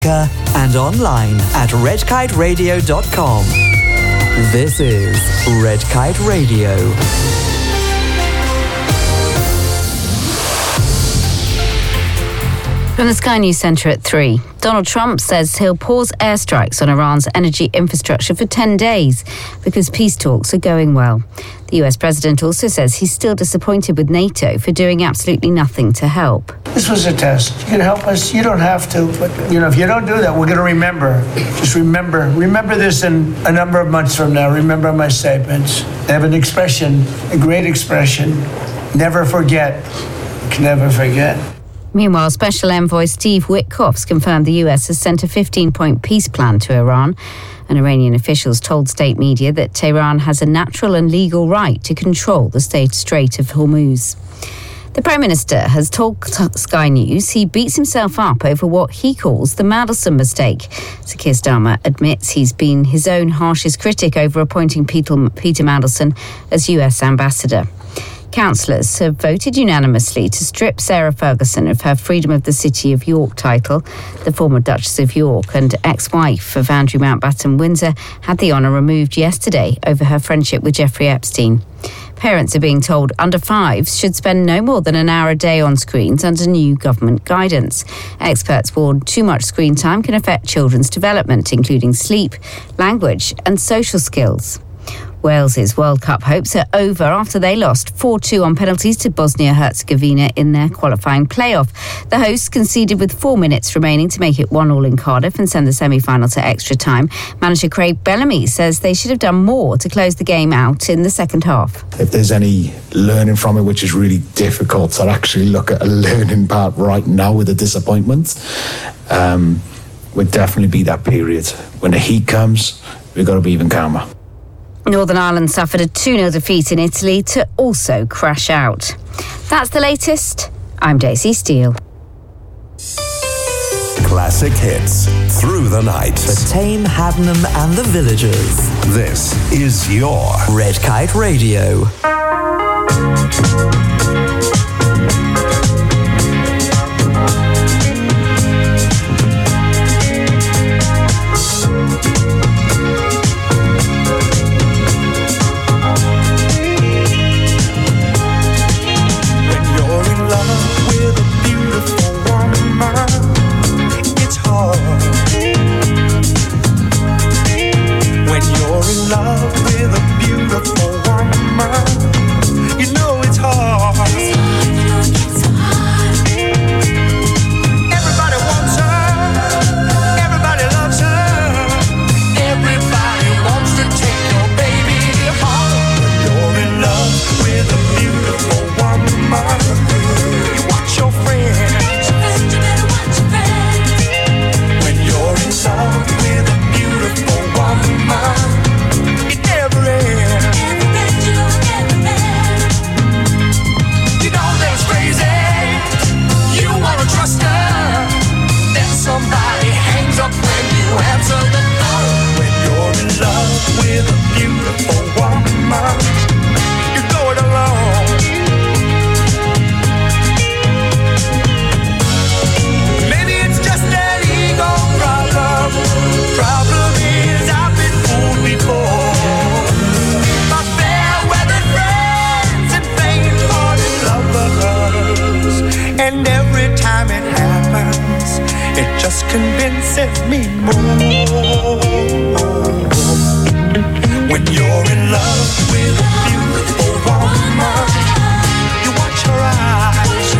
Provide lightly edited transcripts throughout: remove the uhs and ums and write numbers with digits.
and online at redkiteradio.com. This is Red Kite Radio. From the Sky News Centre at 3, Donald Trump says he'll pause airstrikes on Iran's energy infrastructure for 10 days because peace talks are going well. The US president also says he's still disappointed with NATO for doing absolutely nothing to help. This was a test. You can help us. You don't have to. But, if you don't do that, we're going to remember. Just remember. Remember this in a number of months from now. Remember my statements. They have an expression, a great expression. Never forget. You can never forget. Meanwhile, Special Envoy Steve Witkoff's confirmed the US has sent a 15-point peace plan to Iran. And Iranian officials told state media that Tehran has a natural and legal right to control the Strait of Hormuz. The Prime Minister has told Sky News he beats himself up over what he calls the Mandelson mistake. Sir Keir Starmer admits he's been his own harshest critic over appointing Peter Mandelson as US ambassador. Councillors have voted unanimously to strip Sarah Ferguson of her Freedom of the City of York title. The former Duchess of York and ex-wife of Andrew Mountbatten Windsor had the honour removed yesterday over her friendship with Jeffrey Epstein. Parents are being told under fives should spend no more than an hour a day on screens under new government guidance. Experts warn too much screen time can affect children's development, including sleep, language and social skills. Wales's World Cup hopes are over after they lost 4-2 on penalties to Bosnia-Herzegovina in their qualifying playoff. The hosts conceded with 4 minutes remaining to make it 1-1 in Cardiff and send the semi-final to extra time. Manager Craig Bellamy says they should have done more to close the game out in the second half. If there's any learning from it, which is really difficult to actually look at a learning part right now with the disappointment, would definitely be that period. When the heat comes, we've got to be even calmer. Northern Ireland suffered a 2-0 defeat in Italy to also crash out. That's the latest. I'm Daisy Steele. Classic hits through the night. For Tame, Haddenham and the Villagers. This is your Red Kite Radio. convinces me more. When you're in love with a beautiful woman, you watch her eyes.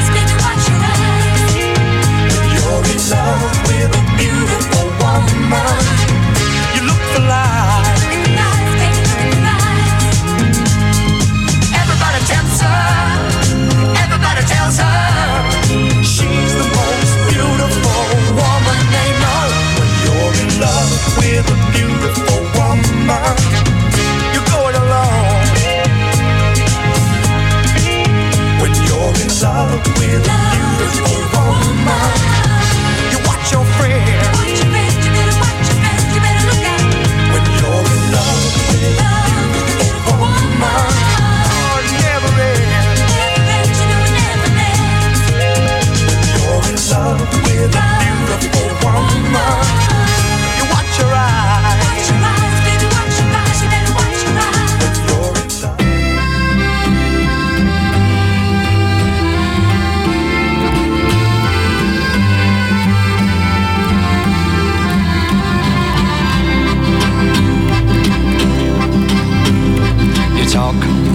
When you're in love with a beautiful woman, you look for life. Everybody tempts her. Everybody tells her she's the most beautiful woman they know. When you're in love with a beautiful woman, you go it alone.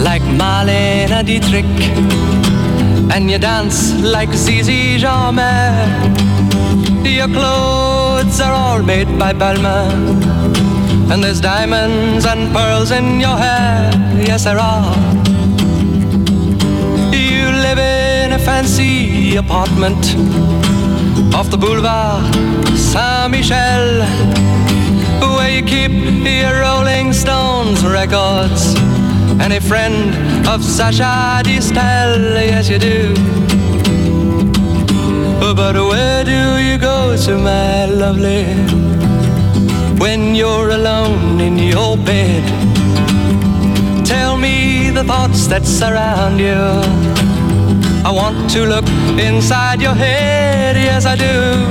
like Marlene Dietrich, and you dance like Zizi Jeanmaire. Your clothes are all made by Balmain, and there's diamonds and pearls in your hair. Yes, there are. You live in a fancy apartment off the boulevard Saint-Michel, where you keep your Rolling Stones records and a friend of Sacha Distel. Yes, you do. But where do you go to, my lovely, when you're alone in your bed? Tell me the thoughts that surround you. I want to look inside your head. Yes, I do.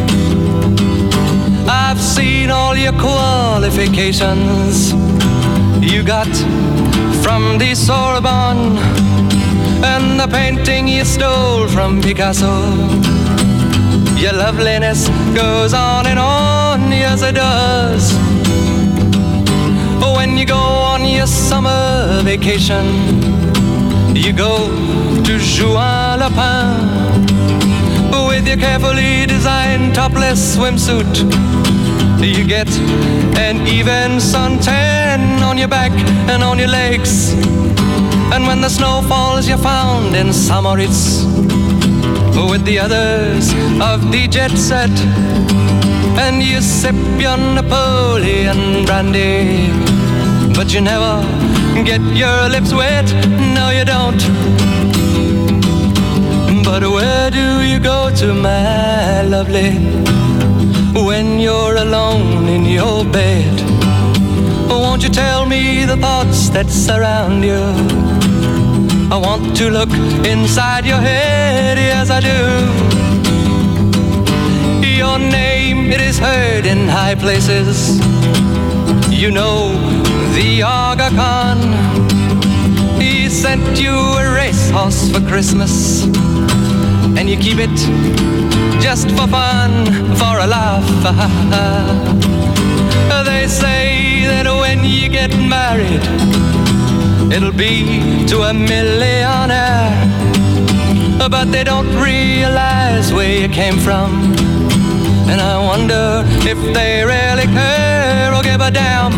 I've seen all your qualifications you got from the Sorbonne, and the painting you stole from Picasso. Your loveliness goes on and on, yes it does. When you go on your summer vacation, you go to Juan-le-Pin with your carefully designed topless swimsuit. You get an even suntan on your back and on your legs, and when the snow falls you're found in Samoritz with the others of the jet set, and you sip your Napoleon brandy, but you never get your lips wet. No, you don't. But where do you go to, my lovely, when you're alone in your bed? Won't you tell me the thoughts that surround you? I want to look inside your head, yes I do. Your name, it is heard in high places. You know the Aga Khan, he sent you a racehorse for Christmas, and you keep it just for fun, for a laugh. They say that when you get married, it'll be to a millionaire, but they don't realize where you came from, and I wonder if they really care or give a damn.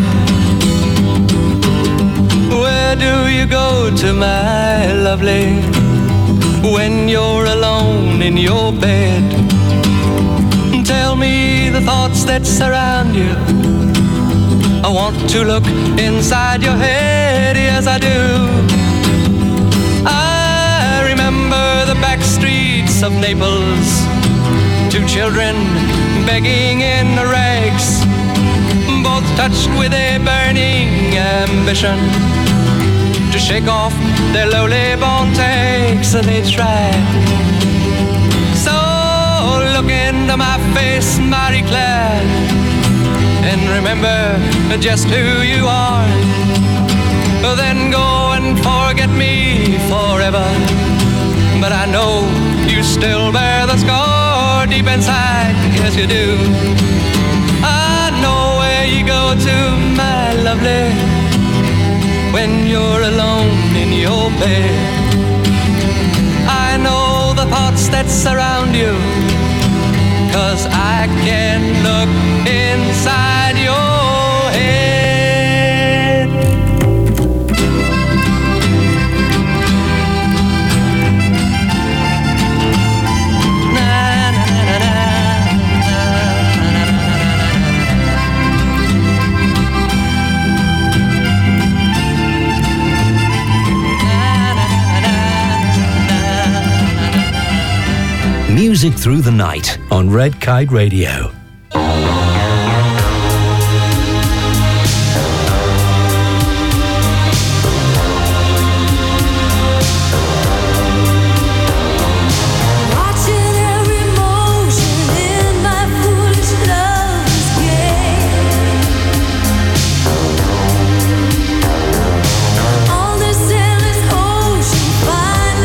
Where do you go to, my lovely, when you're alone in your bed? Tell me the thoughts that surround you. I want to look inside your head, yes I do. I remember the back streets of Naples, two children begging in rags, both touched with a burning ambition to shake off their lowly born takes, and they try. So look into my face, Marie Claire, and remember just who you are. Then go and forget me forever, but I know you still bear the scar deep inside, yes you do. I know where you go to, my lovely, when you're alone in your bed. I know the thoughts that surround you, 'cause I can look inside your head. Music through the night on Red Kite Radio.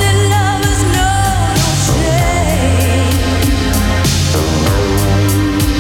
Finally lovers know no shame.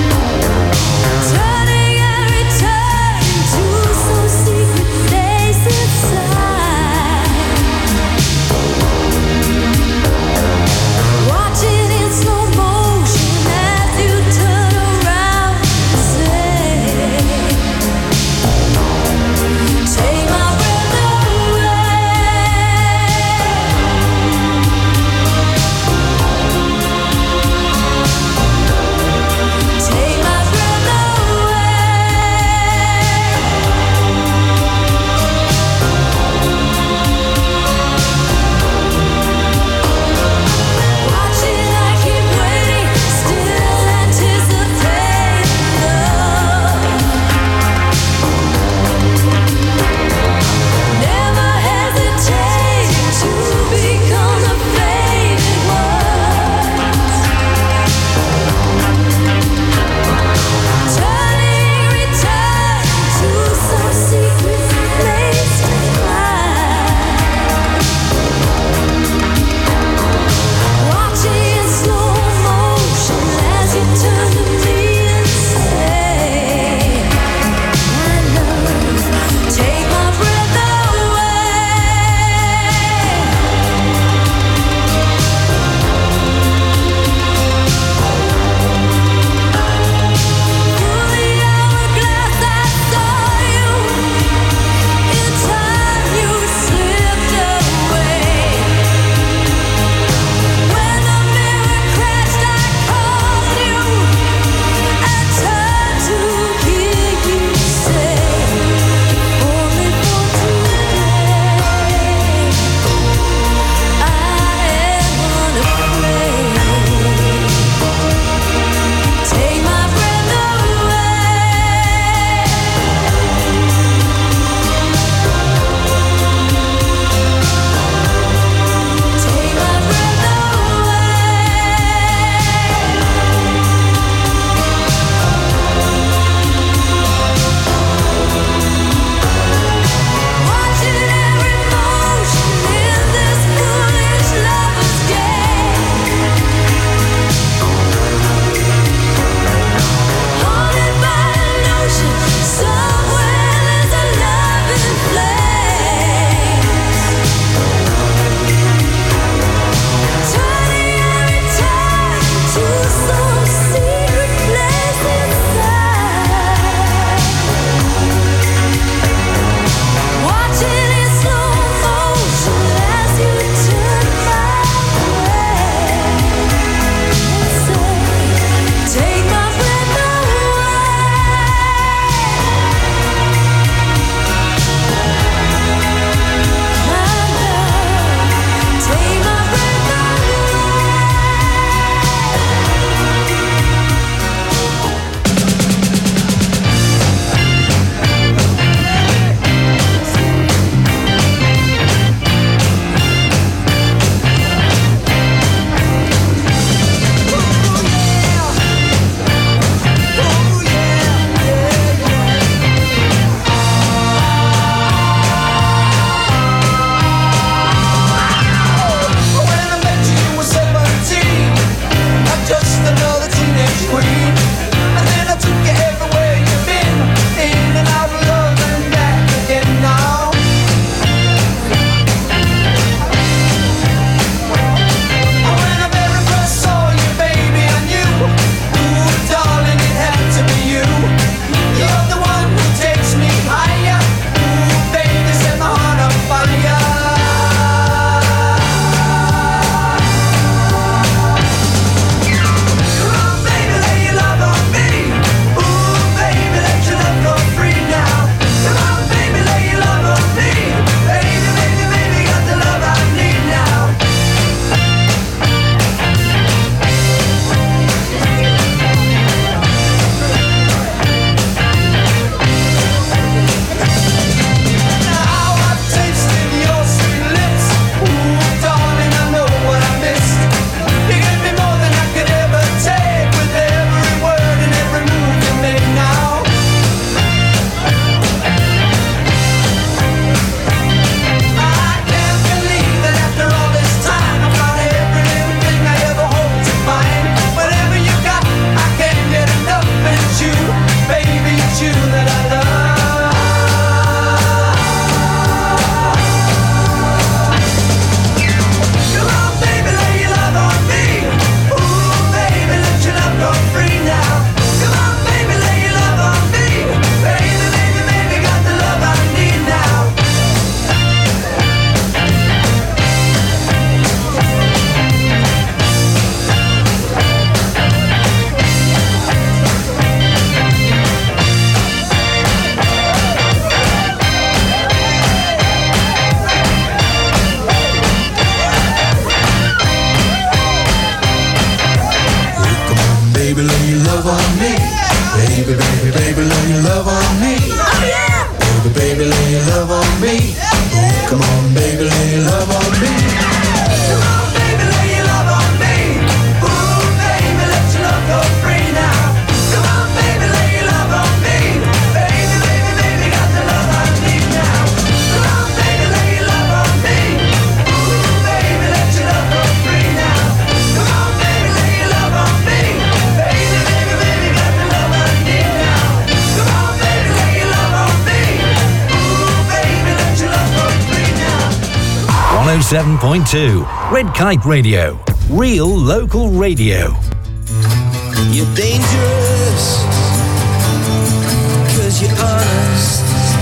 107.2. Red Kite Radio. Real local radio. You're dangerous, 'cause you're honest.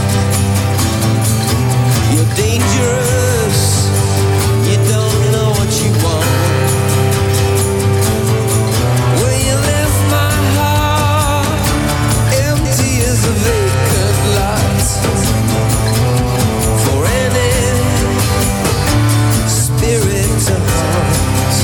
You're dangerous, you don't know what you want. Well, you left my heart empty as a vacant lot for any spirit to haunt.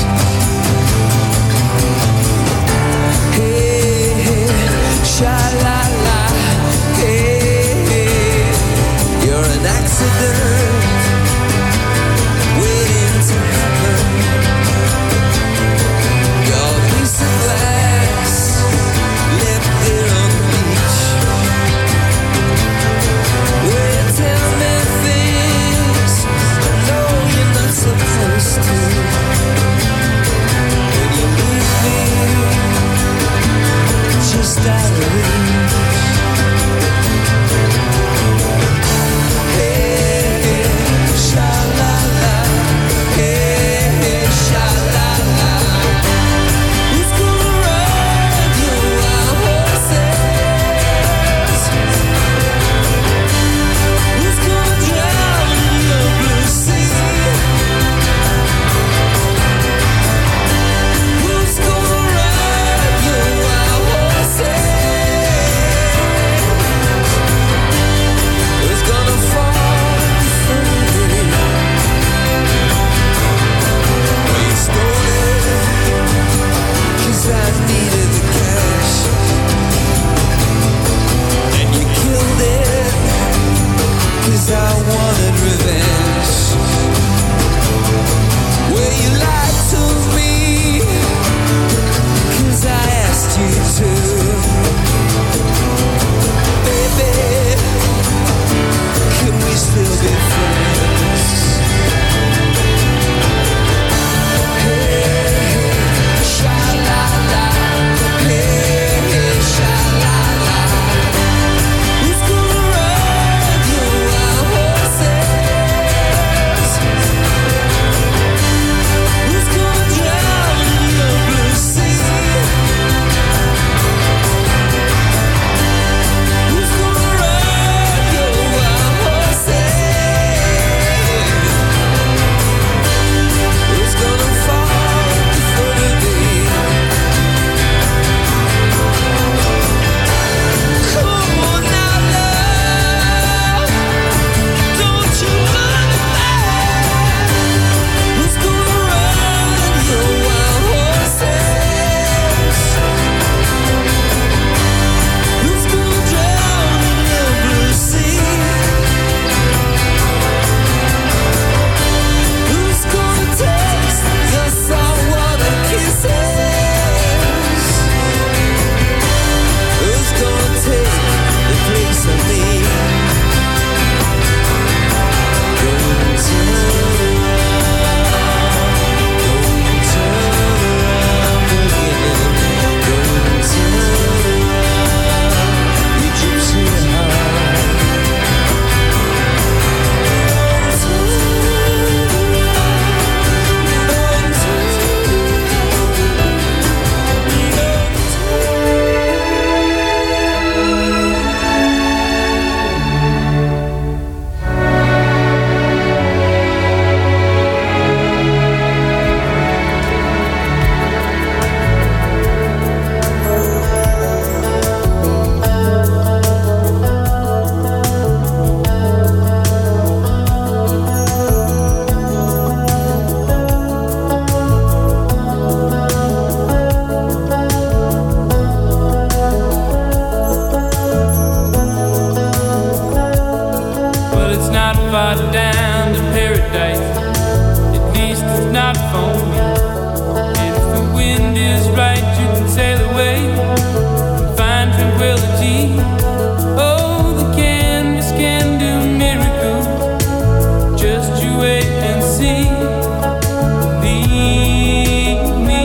Hey, hey, sha-la-la, hey, hey, you're an accident waiting to happen. You're a piece of glass left there on the beach. Well, you tell me things I know you're not supposed to. When you leave me just out of reach. Hey, hey, sha-la-la, hey, hey, sha-la-la. Who's gonna ride your wild horses? Who's gonna drown in your blue sea? Who's gonna ride your wild horses? Who's gonna fall for me? Well, you stole it 'cause I needed the cash, and you killed it 'cause I wanted revenge. Well, you lied to me 'cause I asked you to. Baby, can we still be friends? Hey, sha-la-la, hey, sha-la-la. Who's gonna ride your wild horses? Who's gonna drown in your blue sea? Who's gonna ride your wild horses? Who's gonna fall for me? Come on now, love, don't you understand? Who's gonna ride your wild horses? Who's gonna drown in your blue sea? Who's gonna taste your saltwater kisses? Who's gonna take the place of me? Don't turn around, don't turn around again. Don't turn around, you gypsy heart. Don't turn Well, it's not far down to paradise. At least it's not for me. And if the wind is right, you can sail away and find tranquility. Oh, the canvas can do miracles. Just you wait and see. Believe me.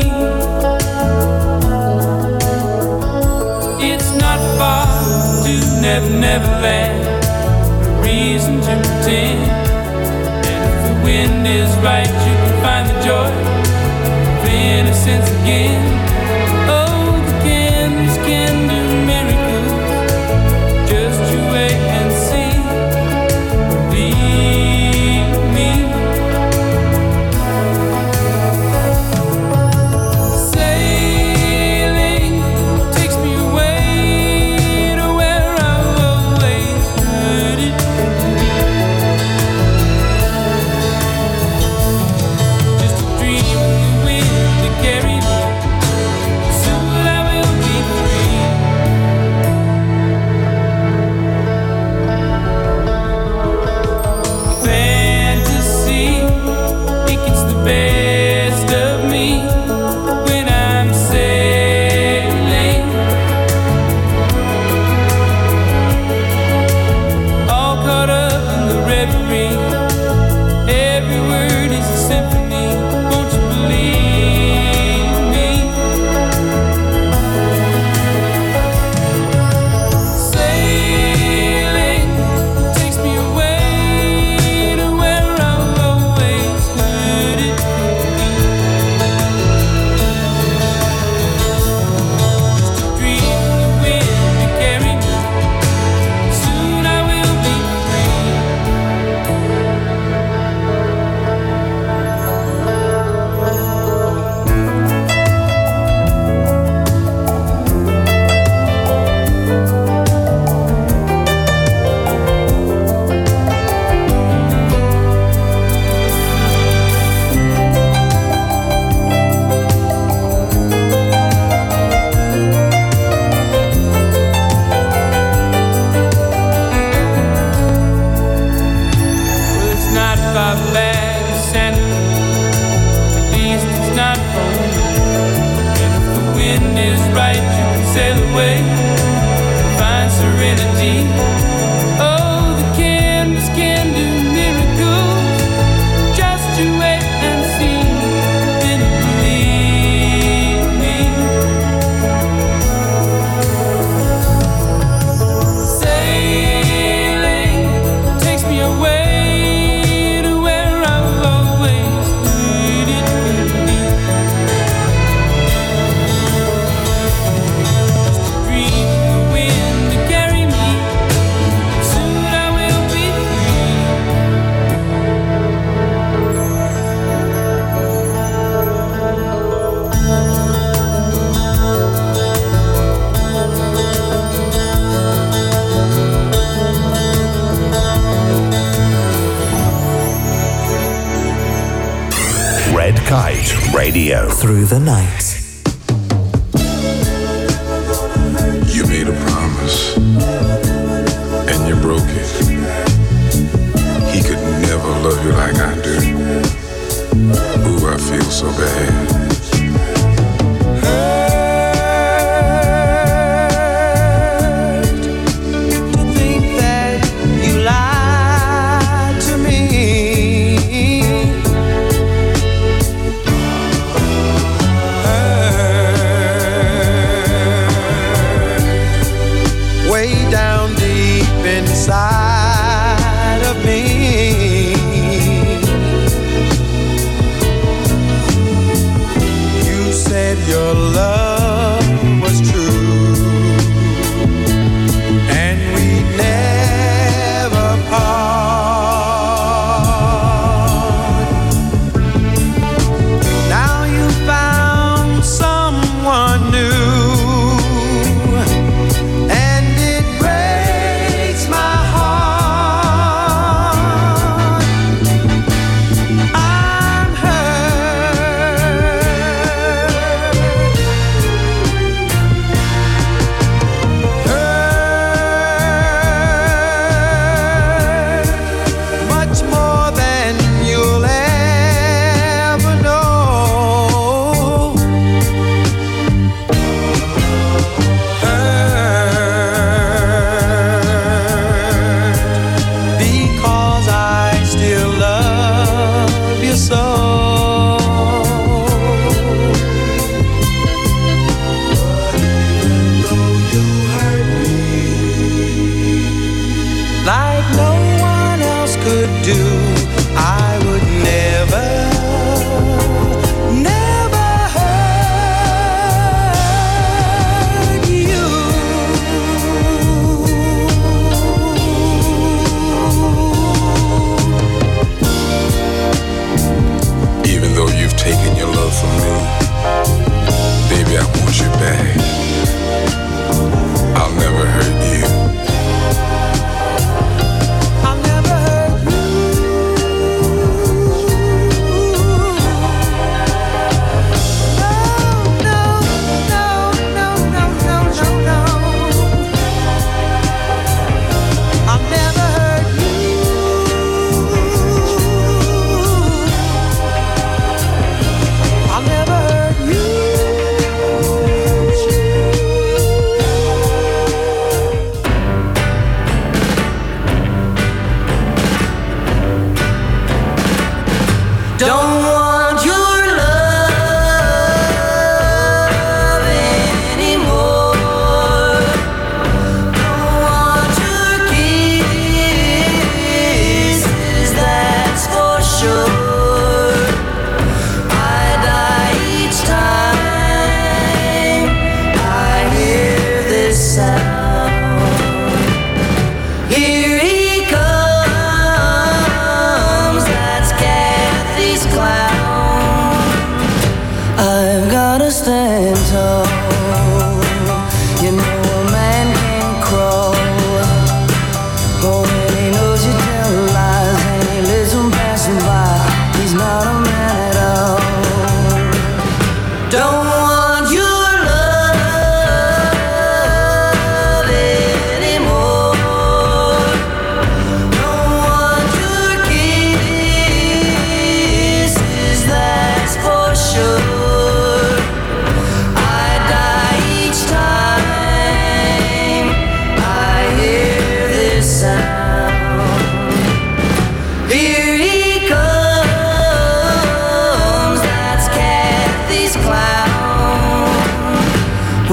It's not far to Never Land. Reason to pretend. And if the wind is right, you can find the joy of innocence again. Oh, the candles can do miracles. Just you wait and see. Believe me. Sailing takes me away to where I've always heard it. Just a dream of the wind to carry me. Soon I will be free. Fantasy, think it's the best of me when I'm sailing. All caught up in the reverie. Every word is a symphony. Won't you believe me? Sailing takes me away to where I've always heard it. Just a dream of the wind to carry me. Soon I will be free. Well, it's not far back to Santa Fe. At least it's not for me. And if the wind is right, you can sail away and find serenity. Oh, the canvas can do miracles. Just you wait and see. Then believe me. Sailing takes me away to where I've always heard it could be. Just a dream of the wind to carry me. Soon I will be free. Red Kite Radio. Through the night. You made a promise and you broke it. He could never love you like I do. Ooh, I feel so bad. To think that you lied to me. Way down deep inside of me. You said your love was true, and we never part. Now you found someone new, and it breaks my heart.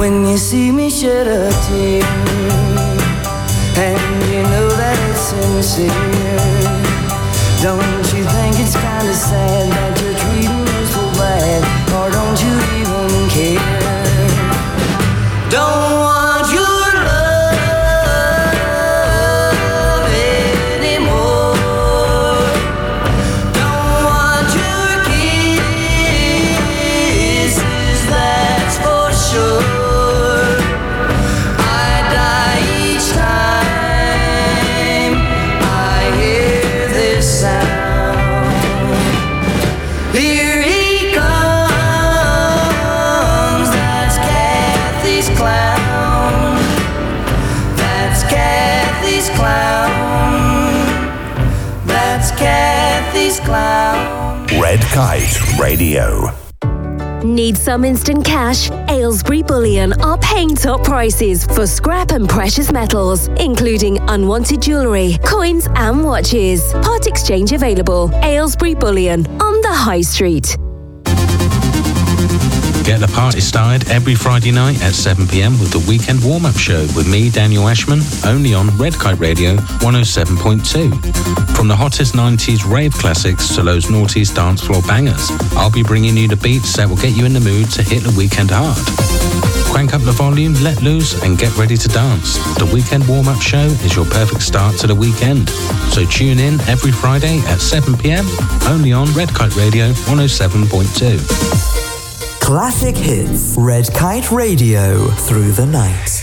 when you see me shed a tear, and you know that it's sincere. Don't you think it's kind of sad that you're treating me so bad, or don't you even care? Don't want your love anymore. Don't want your kisses, that's for sure. I die each time I hear this sound. Here he comes, that's Kathy's clown. That's Kathy's clown. That's Kathy's clown. Red Kite Radio. Need some instant cash? Aylesbury Bullion are paying top prices for scrap and precious metals, including unwanted jewellery, coins and watches. Part exchange available. Aylesbury Bullion on the High Street. Get the party started every Friday night at 7 p.m. with the Weekend Warm-Up Show with me, Daniel Ashman, only on Red Kite Radio 107.2. From the hottest 90s rave classics to those noughties dance floor bangers, I'll be bringing you the beats that will get you in the mood to hit the weekend hard. Crank up the volume, let loose, and get ready to dance. The Weekend Warm-Up Show is your perfect start to the weekend. So tune in every Friday at 7 p.m. only on Red Kite Radio 107.2. Classic hits. Red Kite Radio through the night.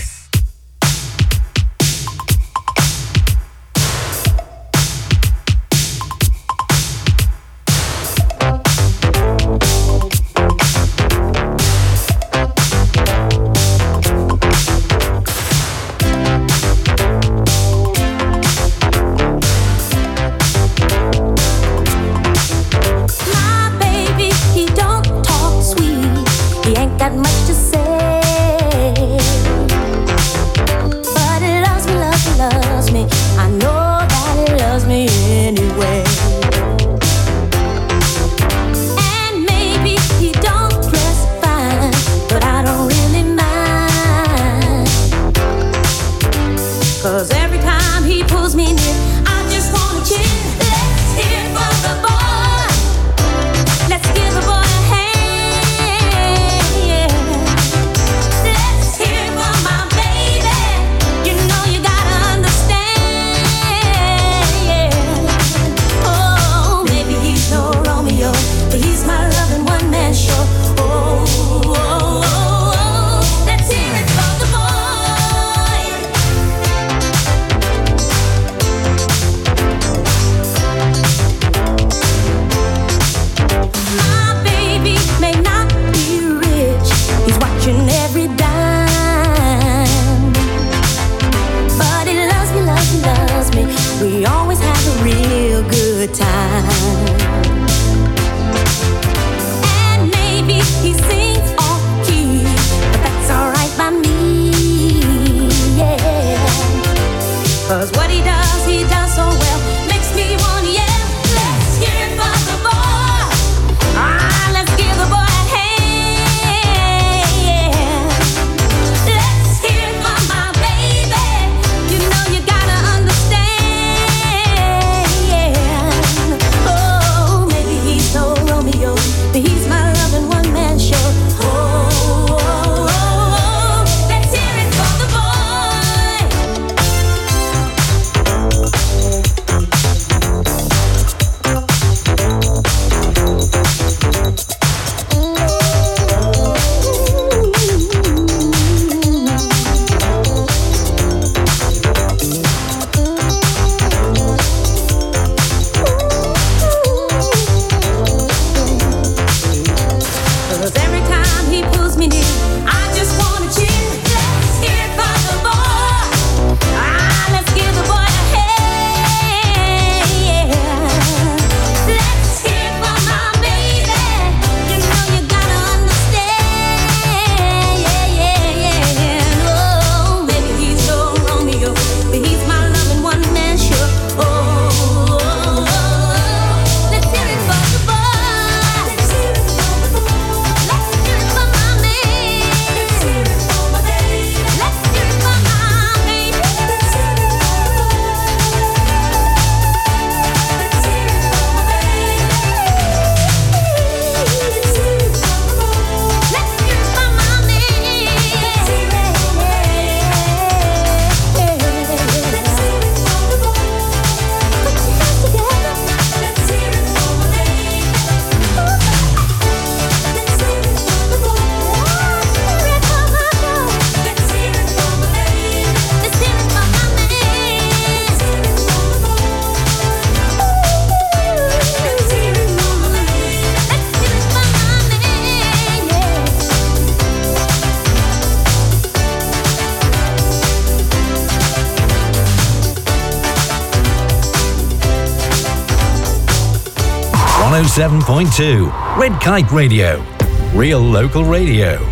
107.2 Red Kite Radio. Real local radio.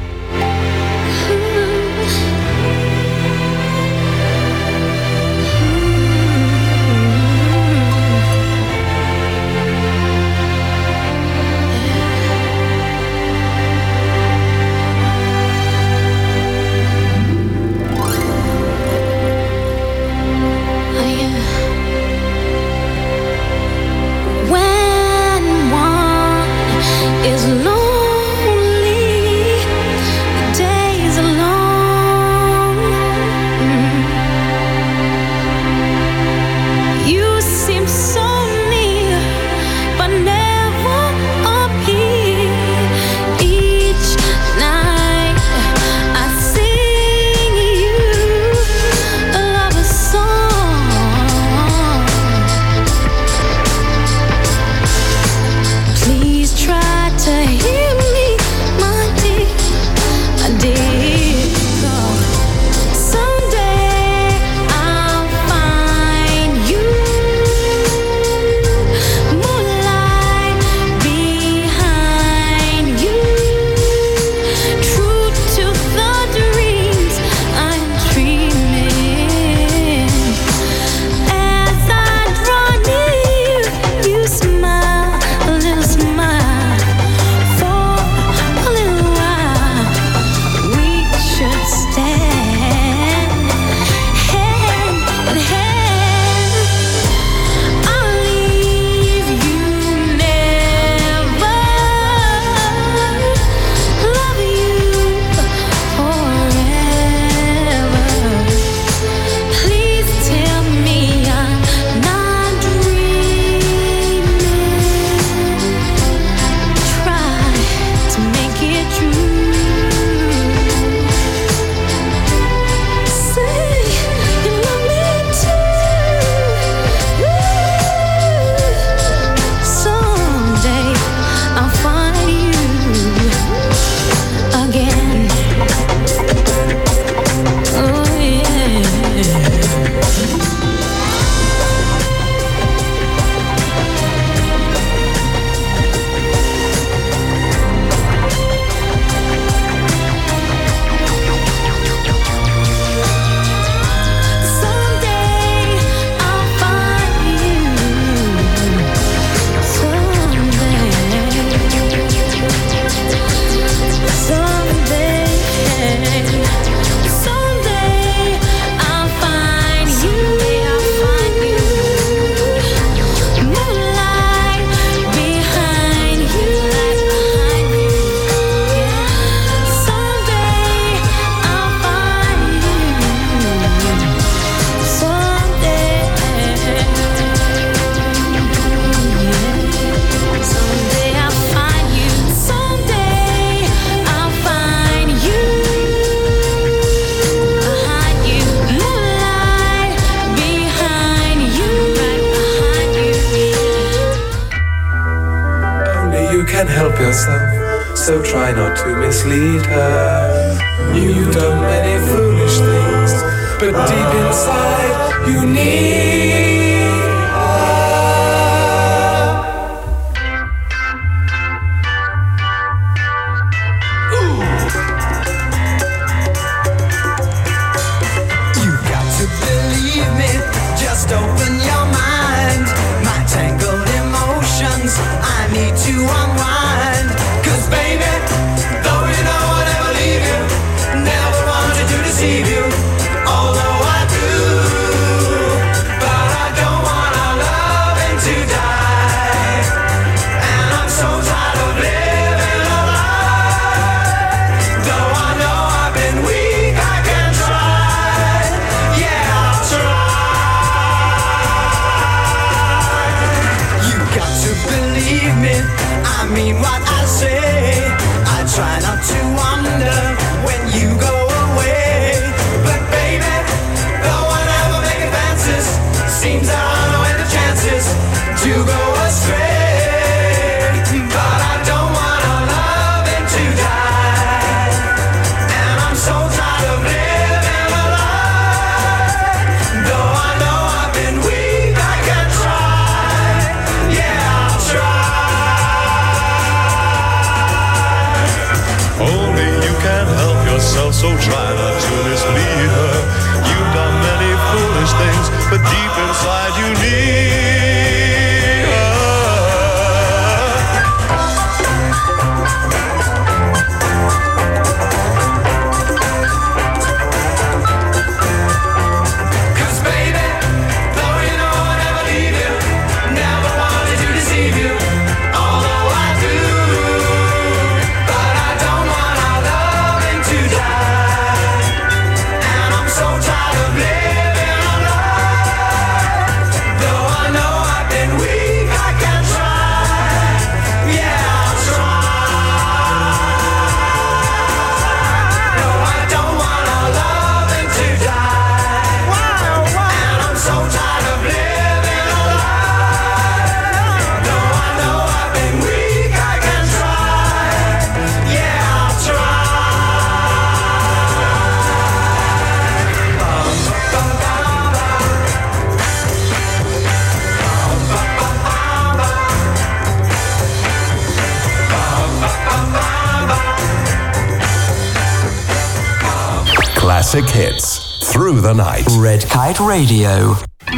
Is lonely. yourself, so try not to mislead her. You've done many foolish things, but deep inside you need You've got to believe me, just open your mind. My tangled emotions, I need to unwind. 'Cause baby, though you know I'll never leave you, never wanted to deceive you, although I do, but I don't things, but deep inside you need her. 'Cause baby, though you know I'll never leave you, never wanted to deceive you, although I do, but I don't want our loving to die, and I'm so tired of living a lie. Though I know I've been weak, I can try, yeah, I'll try. No, I don't want our loving to die, and I'm so tired of living a lie. Though I know I've been weak, I can try, yeah, I'll try. Classic hits through the night. Red Kite Radio.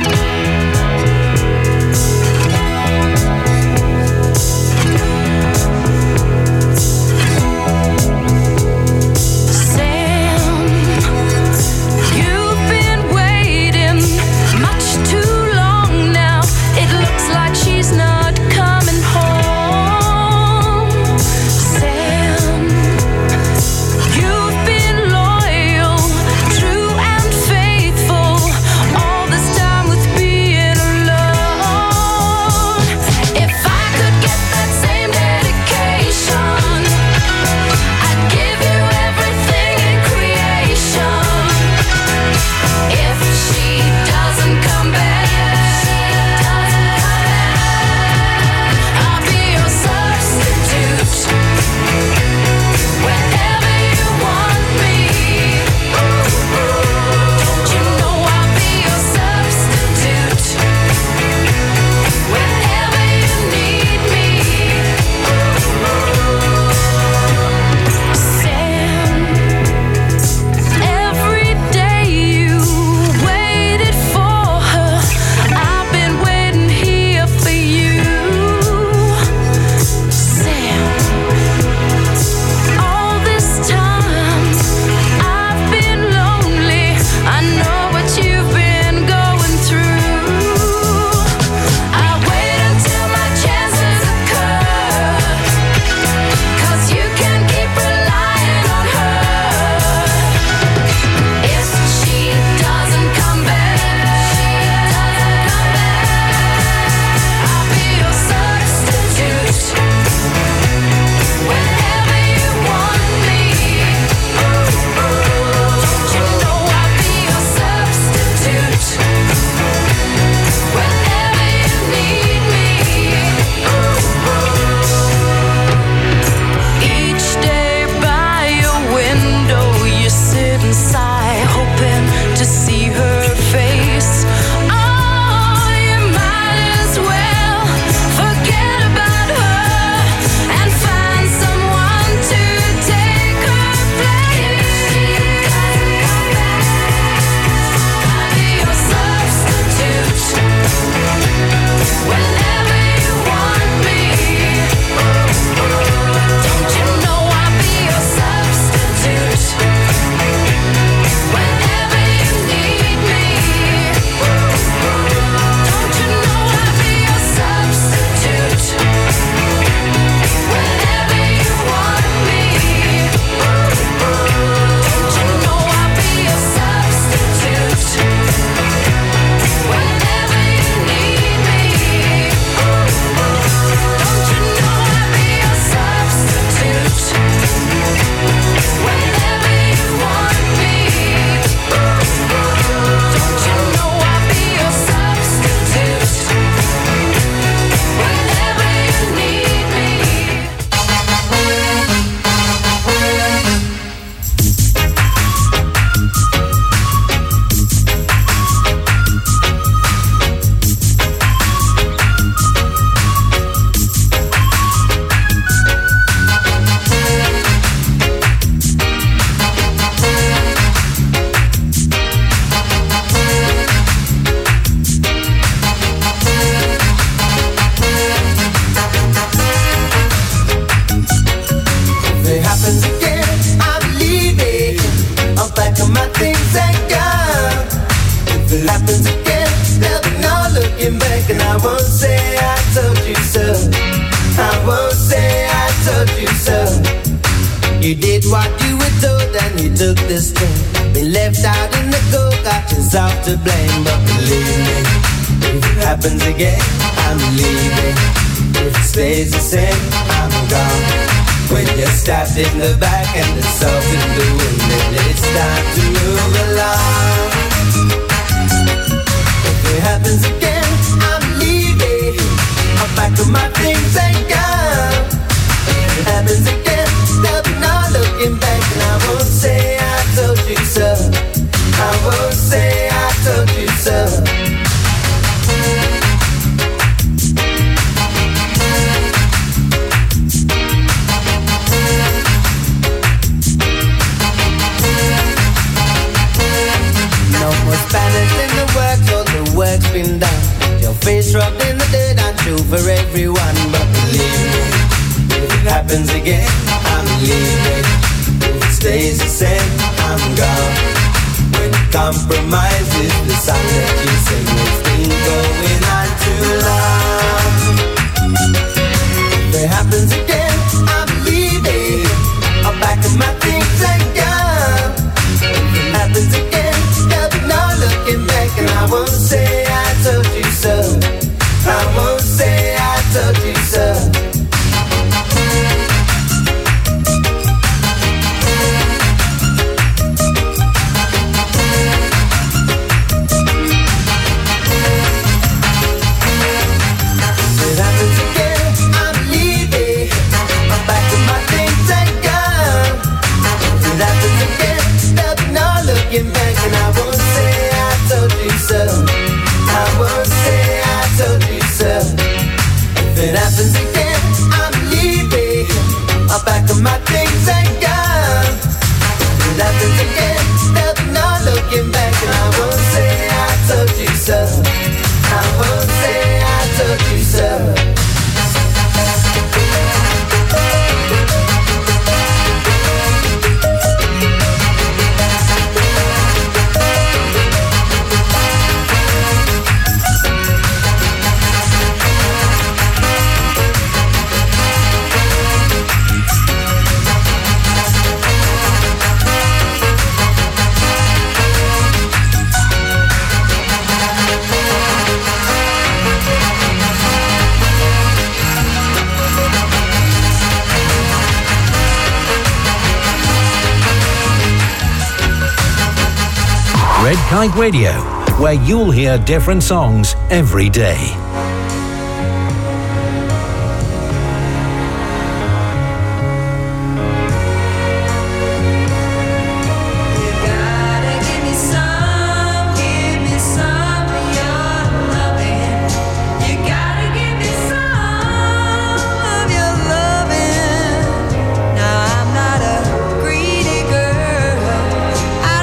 You've been waiting much too long now. It looks like she's not coming home. Sam, you've been loyal, true and faithful all this time with me. what you were told and you took this thing. Been left out in the cold, got yourself to blame. But believe me, if it happens again, I'm leaving. If it stays the same, I'm gone. When you're stabbed in the back and the salt in the wind, then it's time to move along. If it happens again, I'm leaving. I'll pack up my things and go. If it happens again, there'll be no looking back. And I won't say I told you so. I won't say I told you so. No more Spanish in the works, all the work's been done. Your face rubbed in the dirt, I'm true for everyone. But believe me, if it happens again, I'm leaving. If it stays the same, I'm gone. When compromise is the song that you sing, it's been going on too long. If it happens again, I'm leaving. I'll pack up my things and go. If it happens again, there'll be no looking back. And I won't say I told you so. I won't say I told you so. It happens again, I'm leaving. I'm back with my things and gone. It happens again, there'll be no looking back. And I won't say I told you so. I won't say I told you so. If it happens again, I'm leaving. I'll pack up my things and go. If it happens again, there'll be no looking back. And I won't say I told you so. I won't say I told you so. Red Kite Radio, where you'll hear different songs every day.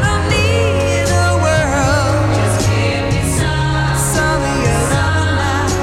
Some of your love.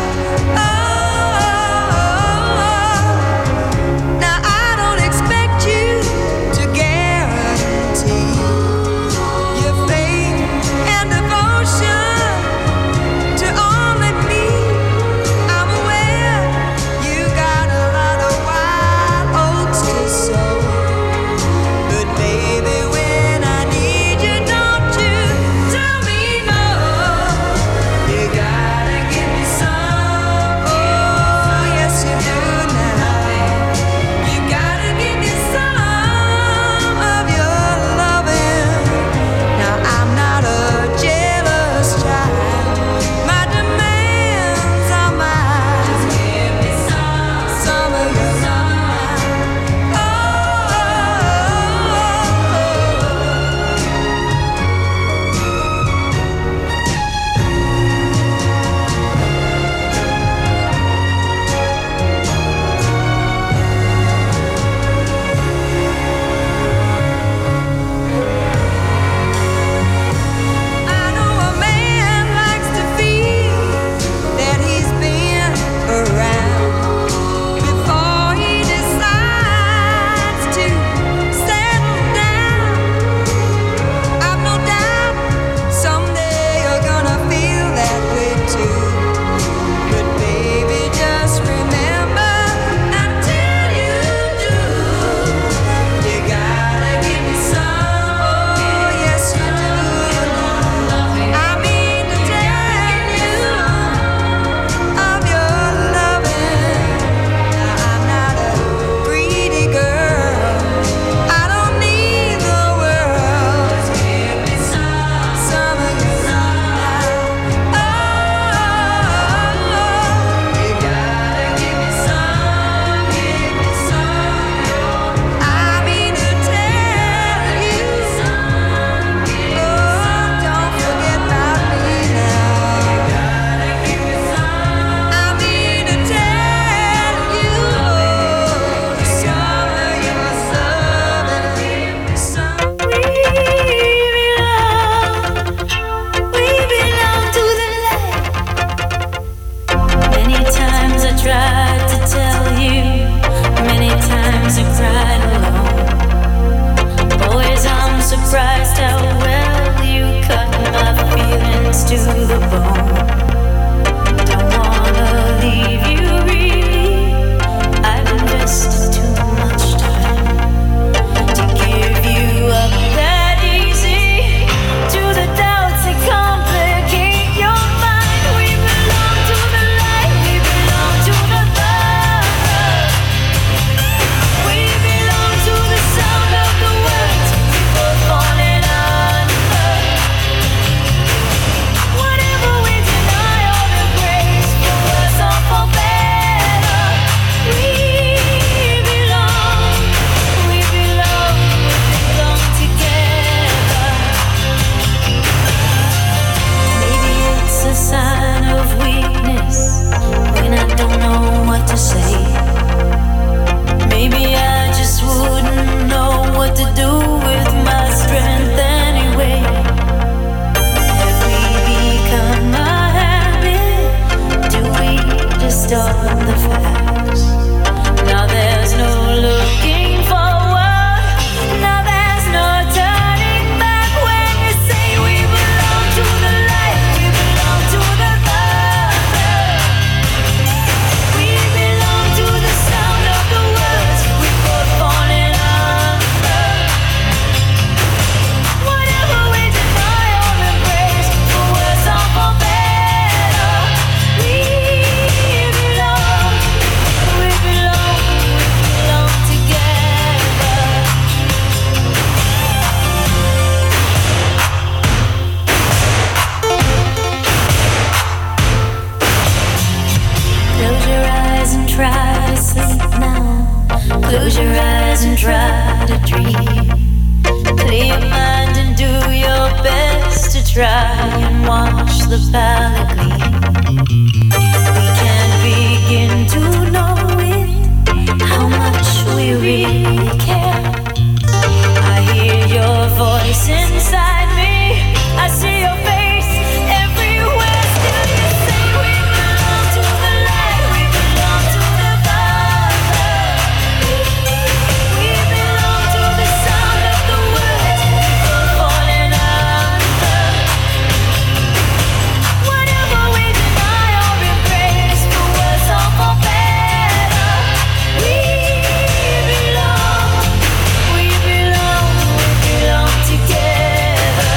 to say. Maybe I just wouldn't know what to do with my strength anyway. Have we become a habit? Do we just on the facts? Now there's no looking forward. Now there's no turning back. When you say we belong to the light, we belong to the thunder. We belong to the sound of the words we both falling under. Whatever we deny or embrace, for worse or for better, we belong together. Close your eyes and try to sleep now. Close your eyes and try to dream. Clear your mind and do your best to try and watch the palette gleam. We can't begin to know it, how much we really care. I hear your voice inside me. I see your face everywhere. Still you say we belong to the light, we belong to the thunder. We belong to the sound of the words we're falling under. Whatever we deny or embrace, for worse or for better, we belong together.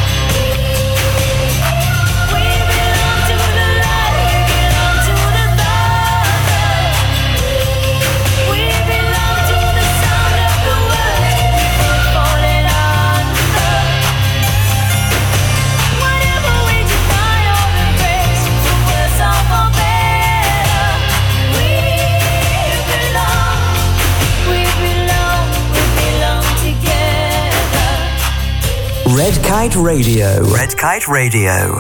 We belong to the light, we belong to the thunder. We belong to the sound of the words we're falling under. Whatever we deny or embrace, for worse or for better, we belong together. Red Kite Radio. Red Kite Radio.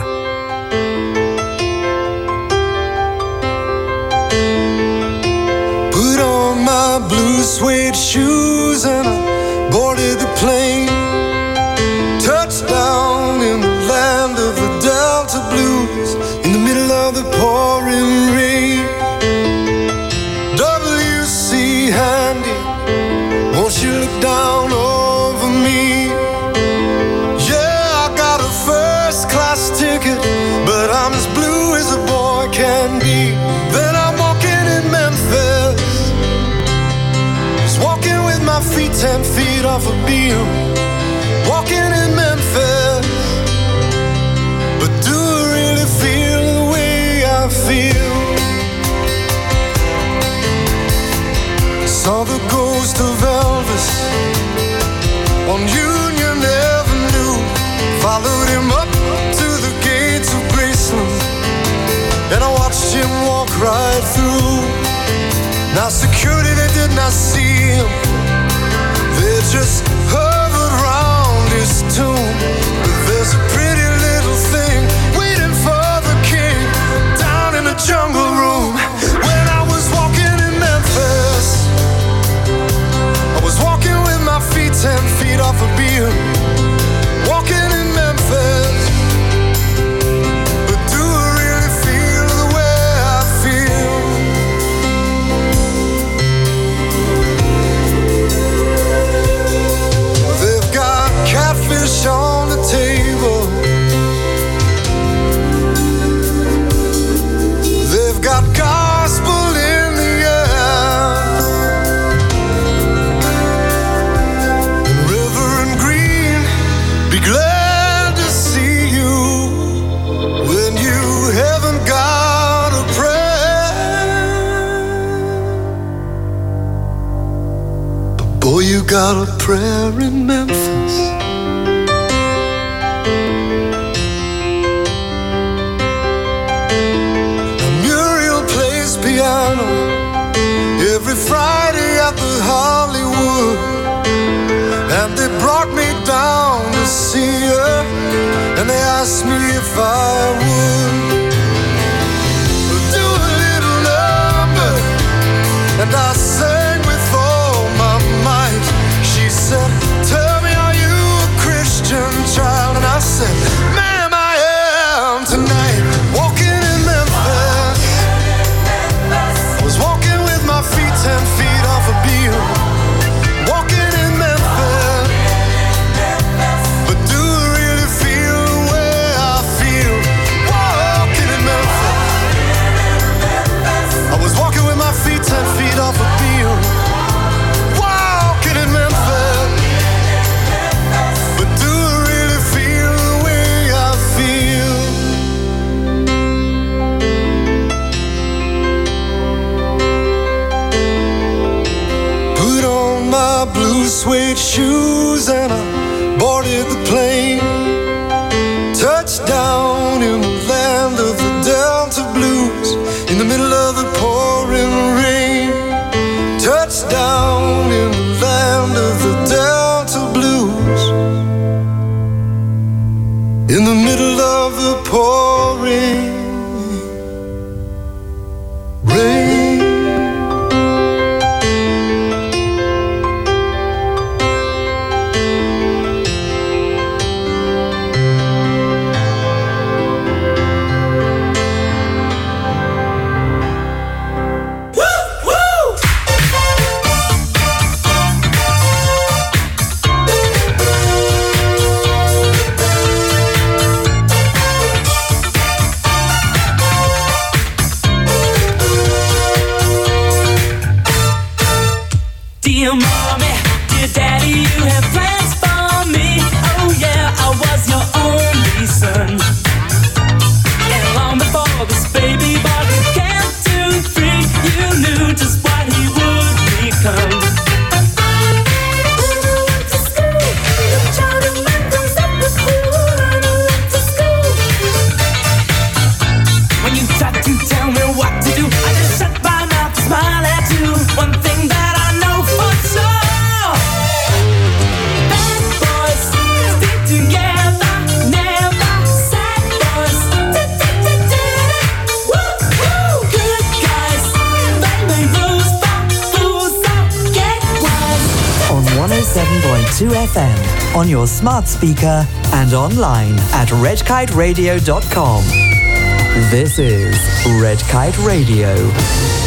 Put on my blue suede shoes and I boarded the plane. Touchdown in the land of the Delta Blues, in the middle of the pouring rain. W.C. Handy, won't you look down over me? Yeah, I got a first class ticket, but I'm as blue as a boy can be. Then I'm walking in Memphis, just walking with my feet 10 feet off a beam. Walking in Memphis, but do I really feel the way I feel? Saw the ghost of Elvis on Union Avenue. Followed him up to the gates of Graceland, and I watched him walk right through. Now security, they did not see him, they just hovered round his tomb. But there's a pretty little thing waiting for the king down in the jungle room. When I was walking in Memphis, I was walking with my feet 10 feet off a beam. Walking in Memphis, but do I really feel the way I feel? They've got catfish on the table, they've got gospel in the air, and Reverend Green, be glad to see you when you haven't got a prayer. But boy, you got a prayer in Memphis. Now Muriel plays piano every Friday at the Hollywood, and they brought me down to see her, and they asked me if I would do a little number and I sang with all my might. She said, tell me, are you a Christian child? And I said, ma'am, I am tonight. Walking in Memphis, was walking with my feet 10 feet off a beam. Walking in Memphis, but do I really feel the way I feel? Walking in Memphis, I was walking with my feet 10 feet off a beam. Walking in Memphis, but do I really feel the way I feel? Put on my blue suede shoes and I boarded the plane. Touchdown in the land of the Delta Blues, in the middle of the pouring rain. Touchdown in the land of the Delta Blues, in the middle of the pouring rain. Dear mommy, dear daddy, you have plans for me. Oh yeah, I was your only son. And long before this baby boy could count to 3, you knew just what he would become. When you tried to tell me what to do, I just shut my mouth and smile at you. One thing that I know for sure, bad boys stick together, never sad boys. Woo-woo. Good guys, they make rules for fools, so get wise. On 107.2 FM, on your smart speaker and online at redkiteradio.com. This is Red Kite Radio.